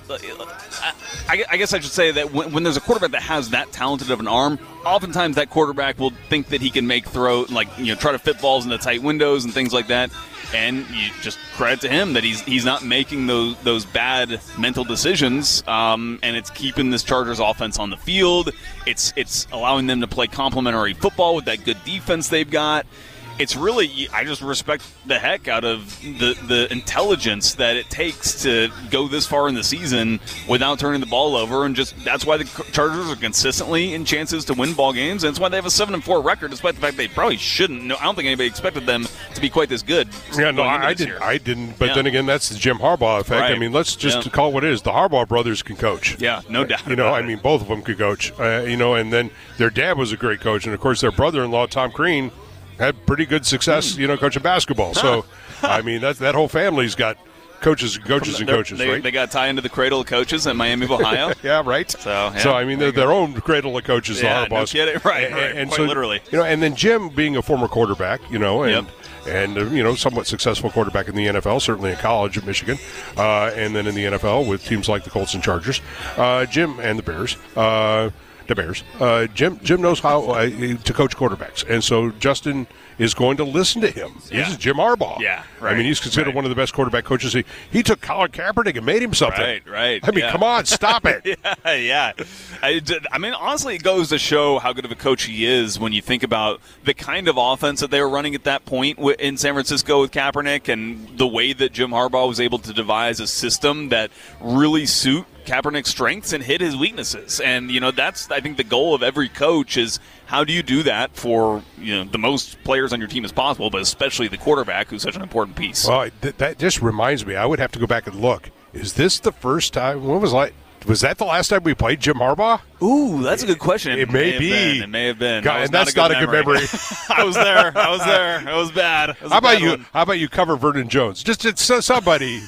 I, I guess I should say that when, when there's a quarterback that has that talented of an arm, oftentimes that quarterback will think that he can make throw, like, you know, try to fit balls into tight windows and things like that. And you just credit to him that he's he's not making those those bad mental decisions, um, and it's keeping this Chargers offense on the field. It's it's allowing them to play complementary football with that good defense they've got. It's really, I just respect the heck out of the, the intelligence that it takes to go this far in the season without turning the ball over, and just that's why the Chargers are consistently in chances to win ball games, and it's why they have a seven and four record, despite the fact they probably shouldn't. No, I don't think anybody expected them to be quite this good. Yeah, no, I, I didn't. I didn't. But yeah. then again, that's the Jim Harbaugh effect. Right. I mean, let's just yeah. call it what it is. The Harbaugh brothers can coach. Yeah, no doubt. You know, I it. mean, both of them could coach. Uh, you know, and then their dad was a great coach, and of course, their brother-in-law Tom Crean had pretty good success, mm. you know, coaching basketball. So, I mean, that that whole family's got coaches and coaches and coaches, they, right? They got tie into the cradle of coaches at Miami of Ohio. yeah, right. So, yeah, so I mean, they're their own cradle of coaches, yeah, the no Harbaughs. kidding. Right, and, right, and quite so, literally. You know, and then Jim being a former quarterback, you know, and yep. and uh, you know, somewhat successful quarterback in the N F L, certainly in college at Michigan, uh, and then in the N F L with teams like the Colts and Chargers. Uh, Jim and the Bears. Uh, the Bears. Uh, Jim Jim knows how uh, to coach quarterbacks, and so Justin is going to listen to him. Yeah. This is Jim Harbaugh. Yeah, right. I mean, he's considered right. one of the best quarterback coaches. He, he took Colin Kaepernick and made him something. Right, right. I mean, yeah. come on, stop it. yeah, yeah. I, I mean, honestly, it goes to show how good of a coach he is when you think about the kind of offense that they were running at that point in San Francisco with Kaepernick, and the way that Jim Harbaugh was able to devise a system that really suit Kaepernick's strengths and hit his weaknesses. And, you know, that's, I think, the goal of every coach is how do you do that for, you know, the most players on your team as possible, but especially the quarterback, who's such an important piece. Well, th- that just reminds me, I would have to go back and look. Is this the first time? What was like? Was that the last time we played Jim Harbaugh? Ooh, that's a good question. It, it may, may be. Have been. It may have been. God, that and that's not a good, not a good memory. I was there. I was there. It was bad. It was how a about bad you? One. How about you cover Vernon Jones? Just it's, uh, somebody.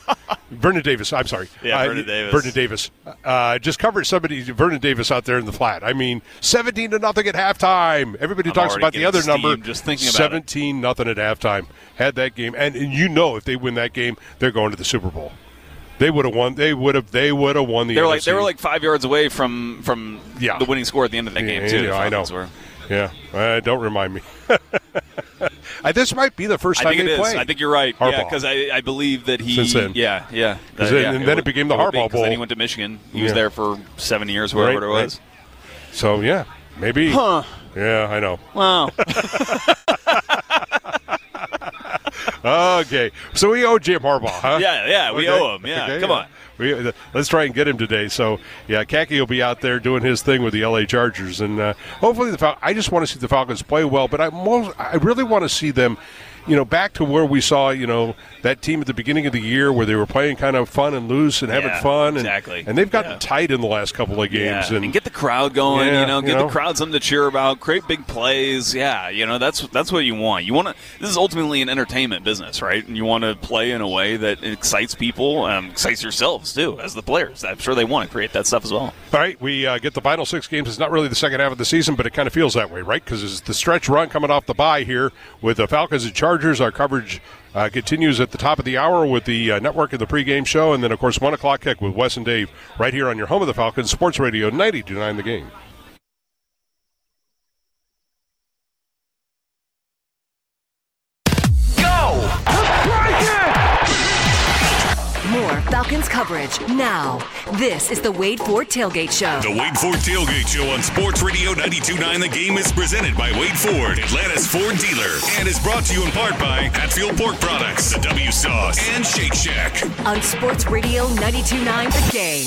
Vernon Davis. I'm sorry. Yeah, uh, Vernon Davis. Vernon Davis. Uh, just cover somebody. Vernon Davis out there in the flat. I mean, seventeen to nothing at halftime. Everybody I'm talks about the other steam number. Just thinking about seventeen nothing at halftime. Had that game, and, and you know if they win that game, they're going to the Super Bowl. They would have won. They would have. They would have won the. They were N F like C. they were like five yards away from from yeah. the winning score at the end of that game yeah, too. Yeah, I know. Were. Yeah, uh, don't remind me. uh, this might be the first time I think they it play. is. I think you're right. Harbaugh. Yeah, because I, I believe that he. Since then. Yeah, yeah. That, then, yeah and then it, would, became the it Harbaugh Bowl. Then he went to Michigan. He yeah. was there for seven years, wherever right, it was. Right. So yeah, maybe. Huh. Yeah, I know. Wow. Okay, so we owe Jim Harbaugh, huh? Yeah, yeah, we okay. owe him. Yeah, okay, come yeah. on. we, let's try and get him today. So, yeah, Kaki will be out there doing his thing with the L A Chargers. And uh, hopefully the Fal- I just want to see the Falcons play well, but I, most, I really want to see them, you know, back to where we saw, you know, that team at the beginning of the year where they were playing kind of fun and loose and having yeah, fun. And, exactly. And they've gotten yeah. tight in the last couple of games. Yeah. And, and get the crowd going, yeah, you know, get you know. the crowd something to cheer about, create big plays. Yeah, you know, that's that's what you want. You want to. This is ultimately an entertainment business, right? And you want to play in a way that excites people, um, excites yourselves, too, as the players. I'm sure they want to create that stuff as well. All right, we uh, get the final six games. It's not really the second half of the season, but it kind of feels that way, right? Because it's the stretch run coming off the bye here with the Falcons and Chargers. Our coverage Uh, continues at the top of the hour with the uh, network of the pregame show, and then, of course, one o'clock kick with Wes and Dave right here on your home of the Falcons, Sports Radio ninety-two point nine The Game. More Falcons coverage now. This is the Wade Ford Tailgate Show. The Wade Ford Tailgate Show on Sports Radio ninety-two point nine The Game is presented by Wade Ford, Atlanta's Ford dealer, and is brought to you in part by Hatfield Pork Products, the W Sauce, and Shake Shack. On Sports Radio ninety-two point nine The Game.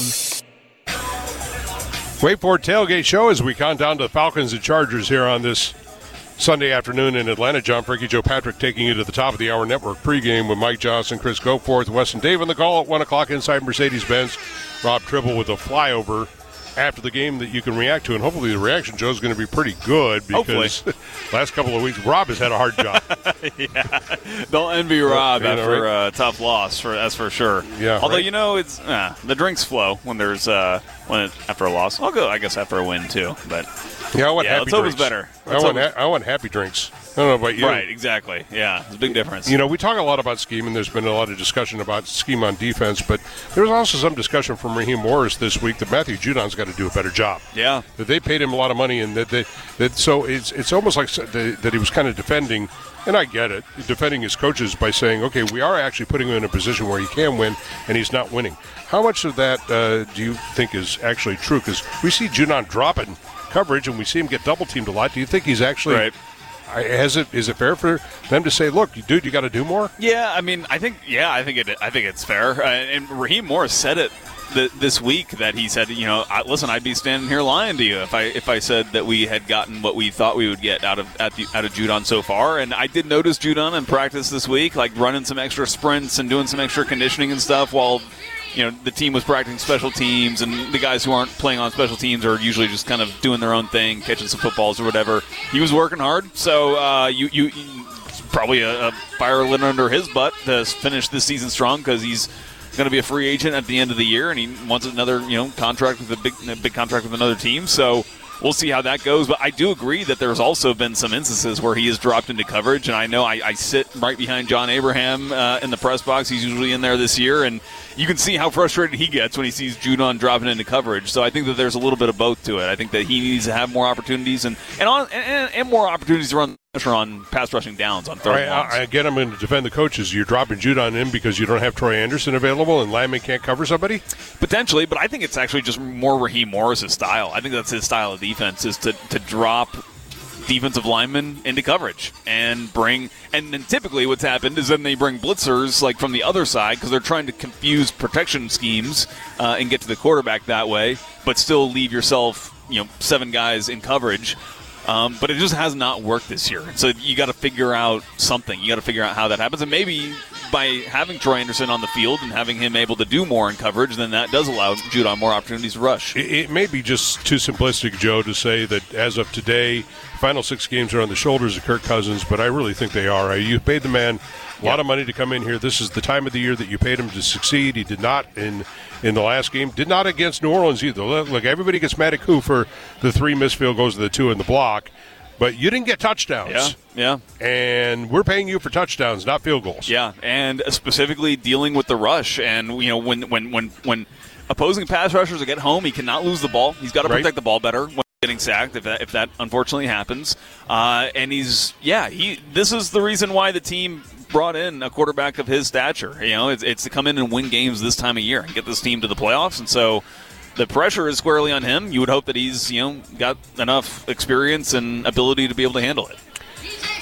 Wade Ford Tailgate Show as we count down to the Falcons and Chargers here on this Sunday afternoon in Atlanta. John Frankie, Joe Patrick taking you to the top of the hour network pregame with Mike Johnson, Chris Goforth, Wes and Dave on the call at one o'clock inside Mercedes-Benz. Rob Tribble with a flyover after the game that you can react to, and hopefully the reaction, Joe, is going to be pretty good because last couple of weeks Rob has had a hard job. yeah, don't envy Rob well, after know, right? a tough loss, for that's for sure. Yeah. Although right. you know it's uh, the drinks flow when there's uh, when it, after a loss. I'll go, I guess, after a win too. But yeah, I want yeah, happy let's hope drinks. it's better. I want, ha- I want happy drinks. I don't know about you. Right, exactly. Yeah, it's a big difference. You know, we talk a lot about scheme, and there's been a lot of discussion about scheme on defense, but there's also some discussion from Raheem Morris this week that Matthew Judon's got to do a better job. Yeah. That they paid him a lot of money, and that they, that so it's it's almost like the, that he was kind of defending, and I get it, defending his coaches by saying, okay, we are actually putting him in a position where he can win, and he's not winning. How much of that uh, do you think is actually true? Because we see Judon dropping coverage, and we see him get double-teamed a lot. Do you think he's actually right. – Has it is it fair for them to say, look, dude, you got to do more? Yeah, I mean, I think yeah, I think it I think it's fair. Uh, and Raheem Morris said it th- this week that he said, you know, I, listen, I'd be standing here lying to you if I if I said that we had gotten what we thought we would get out of at the, out of Judon so far. And I did notice Judon in practice this week, like running some extra sprints and doing some extra conditioning and stuff while, you know, the team was practicing special teams, and the guys who aren't playing on special teams are usually just kind of doing their own thing, catching some footballs or whatever. He was working hard, so uh, you, you, you probably a, a fire lit under his butt to finish this season strong because he's going to be a free agent at the end of the year, and he wants another, you know, contract with a big, a big contract with another team. So we'll see how that goes. But I do agree that there's also been some instances where he has dropped into coverage, and I know I, I sit right behind John Abraham uh, in the press box. He's usually in there this year, and you can see how frustrated he gets when he sees Judon dropping into coverage. So I think that there's a little bit of both to it. I think that he needs to have more opportunities and and, on, and, and more opportunities to run pressure on pass rushing downs on third Right, ones. I, again, I'm going to defend the coaches. You're dropping Judon in because you don't have Troy Anderson available and Lyman can't cover somebody? Potentially, but I think it's actually just more Raheem Morris' style. I think that's his style of defense, is to, to drop defensive linemen into coverage and bring – and then typically what's happened is then they bring blitzers like from the other side because they're trying to confuse protection schemes uh, and get to the quarterback that way, but still leave yourself, you know, seven guys in coverage. Um, but it just has not worked this year. So you got to figure out something. You got to figure out how that happens. And maybe by having Troy Anderson on the field and having him able to do more in coverage, then that does allow Judon more opportunities to rush. It, it may be just too simplistic, Joe, to say that as of today, final six games are on the shoulders of Kirk Cousins, but I really think they are. You paid the man a lot yep. of money to come in here. This is the time of the year that you paid him to succeed. He did not in in the last game. Did not against New Orleans either. Look, everybody gets mad at Koo for the three missed field goals to the two in the block, but you didn't get touchdowns. Yeah, yeah. And we're paying you for touchdowns, not field goals. Yeah, and specifically dealing with the rush. And, you know, when when when, when opposing pass rushers get home, he cannot lose the ball. He's got to protect right. the ball better when getting sacked, if that, if that unfortunately happens. Uh, and he's, yeah, he. This is the reason why the team brought in a quarterback of his stature. You know, it's, it's to come in and win games this time of year and get this team to the playoffs. And so the pressure is squarely on him. You would hope that he's, you know, got enough experience and ability to be able to handle it.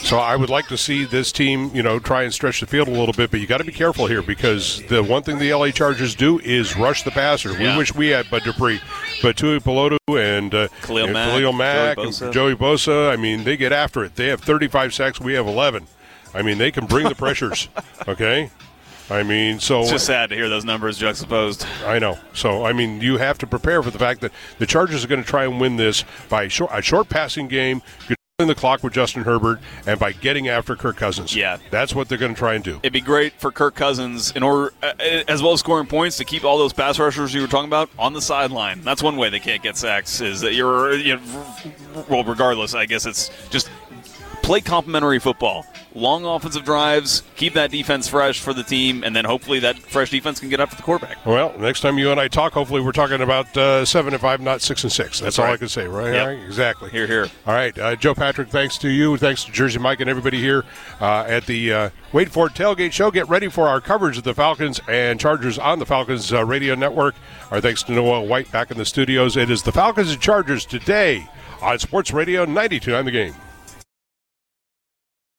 So I would like to see this team, you know, try and stretch the field a little bit, but you got to be careful here because the one thing the L A Chargers do is rush the passer. Yeah. We wish we had Bud Dupree, but Tui Pelotu and uh, Khalil and Mack, Khalil Mack Joey and Bosa. Joey Bosa. I mean, they get after it. They have thirty-five sacks. We have eleven. I mean, they can bring the pressures. Okay. I mean, so It's just sad to hear those numbers juxtaposed. I know. So, I mean, you have to prepare for the fact that the Chargers are going to try and win this by short, a short passing game, controlling the clock with Justin Herbert, and by getting after Kirk Cousins. Yeah. That's what they're going to try and do. It'd be great for Kirk Cousins, in order, uh, as well as scoring points, to keep all those pass rushers you were talking about on the sideline. That's one way they can't get sacks, is that you're, you know, well, regardless, I guess it's just play complementary football. Long offensive drives, keep that defense fresh for the team, and then hopefully that fresh defense can get after the quarterback. Well, next time you and I talk, hopefully we're talking about uh, seven and five, not six and six. That's, That's all right. I can say, right? Yep. All right? Exactly. Here, here. All right, uh, Joe Patrick, thanks to you. Thanks to Jersey Mike and everybody here uh, at the uh, Wait For It Tailgate Show. Get ready for our coverage of the Falcons and Chargers on the Falcons uh, radio network. Our thanks to Noah White back in the studios. It is the Falcons and Chargers today on Sports Radio ninety-two on The Game.